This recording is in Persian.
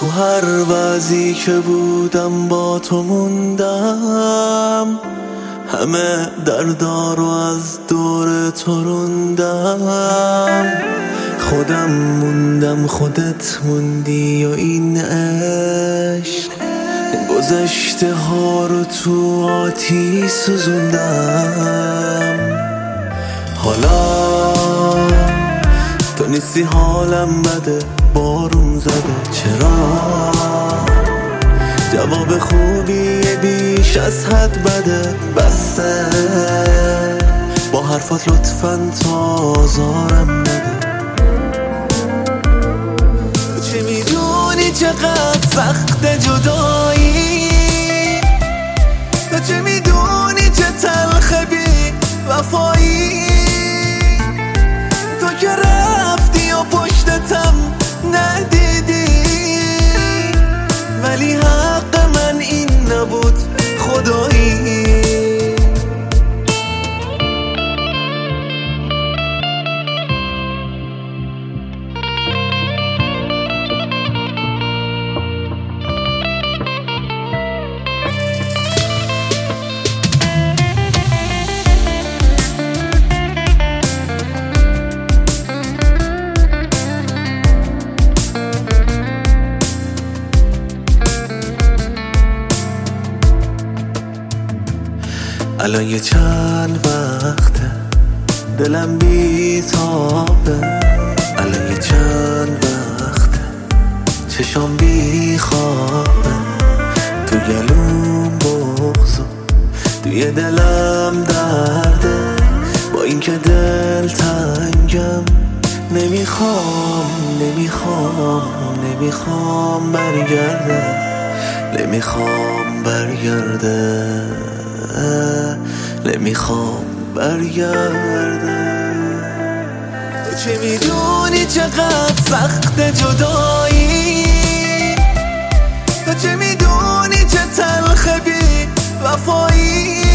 تو هر وضعی که بودم با تو موندم، همه دردارو از دور تو روندم. خودم موندم خودت موندی و این عشق گذشته ها رو تو آتیش سوزوندم. حالا تو نیستی حالم بده، بارون زده چرا؟ جواب خوبی بیش از حد بده، بسته با حرفات لطفاً تا آزارم نده. تو چه میدونی چقدر سخت جدایی؟ تو چه میدونی چه تلخ بی وفایی؟ تو که رفتی و پشتتم ندیدی، ولی حق من این نبود خدایی. الان یه چند وقته دلم بی تابه، الان یه چند وقته چشام بی خوابه. تو گلوم بغض و توی دلم درده، با اینکه دل تنگم نمیخوام برگرده، نمیخوام برگرده. تو چه میدونی چقدر سخت جدایی؟ تو چه میدونی چه تلخ بی وفایی؟